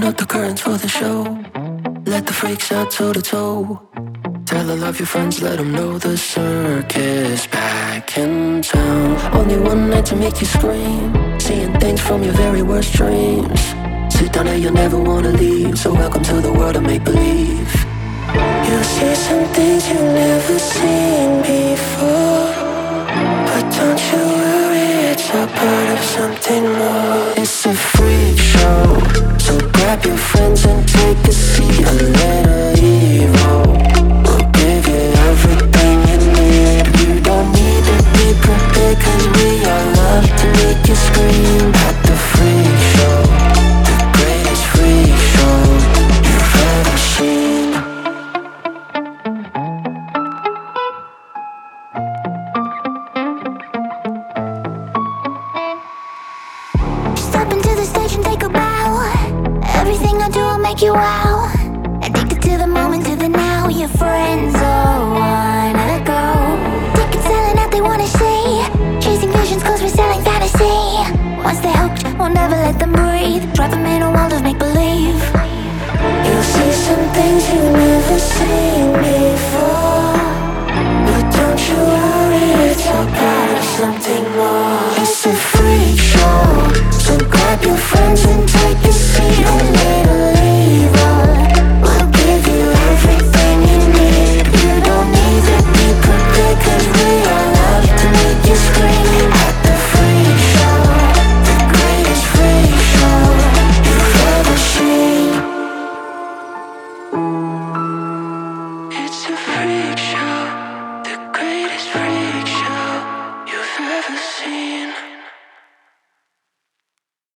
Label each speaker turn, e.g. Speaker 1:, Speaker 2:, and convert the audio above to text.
Speaker 1: Open up the curtains for the show. Let the freaks out toe to toe. Tell all of your friends, let them know the circus back in town. Only one night to make you scream, seeing things from your very worst dreams. Sit down and you'll never wanna leave. So welcome to the world of make-believe. You'll see some things you've never seen before, but don't you worry, it's a part of something more. It's a freak show, so grab your friends and take a seat. A little hero will give you everything you need. You don't need to be prepared, cause we all love to make you scream. At the freak show, the greatest freak show you've ever seen.
Speaker 2: Step into the stage and take a bow. Everything I do will make you wow.